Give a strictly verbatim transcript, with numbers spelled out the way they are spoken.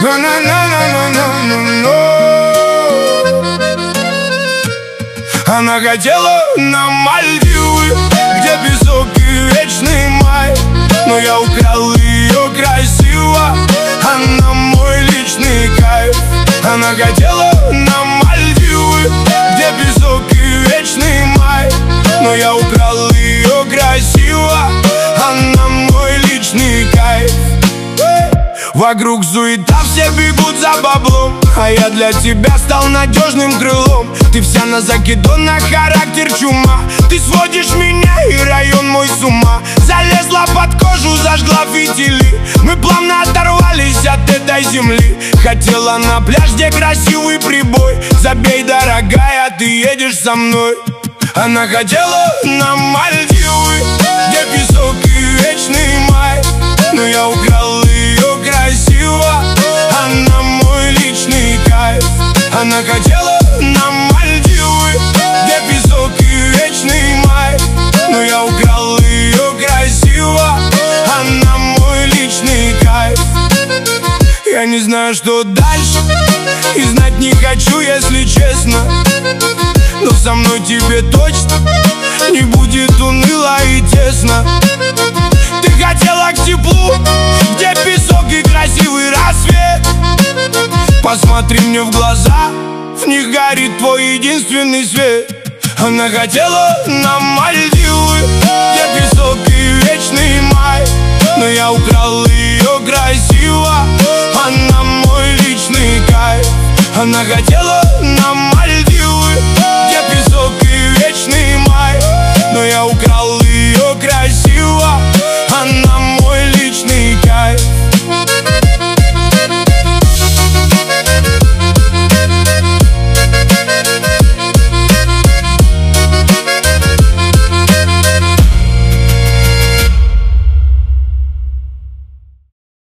Она хотела на Мальдивы, где песок и вечный май, но я украл ее красиво, она мой личный кайф. Она хотела на Мальдивы, где песок и вечный май, но я украл ее красиво, она мой личный кайф. Вокруг суета, все бегут за баблом, а я для тебя стал надежным крылом. Ты вся на закидонах, характер чума. Ты сводишь меня и район мой с ума. Залезла под кожу, зажгла фитили. Мы плавно оторвались от этой земли. Хотела на пляж, где красивый прибой. Забей, дорогая, ты едешь со мной. Она хотела на Мальдивы, где песок и вечный май, но я украл ее красиво, она мой личный кайф. Она хотела на Мальдивы, где песок и вечный май, но я украл ее красиво, она мой личный кайф. Я не знаю, что дальше, и знать не хочу, если честно, но со мной тебе точно не будет уныло и тесно. Ты хотела к теплу, где песок и красивый рассвет. Посмотри мне в глаза, в них горит твой единственный свет. Она хотела на Мальдивы,